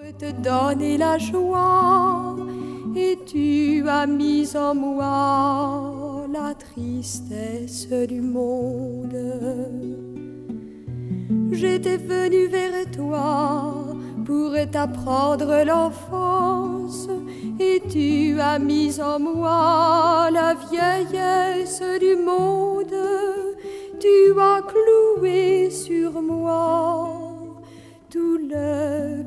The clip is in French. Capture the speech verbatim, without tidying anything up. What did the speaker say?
te donner la joie et tu as mis en moi la tristesse du monde. J'étais venue vers toi pour t'apprendre l'enfance et tu as mis en moi la vieillesse du monde. Tu as cloué sur moi tout le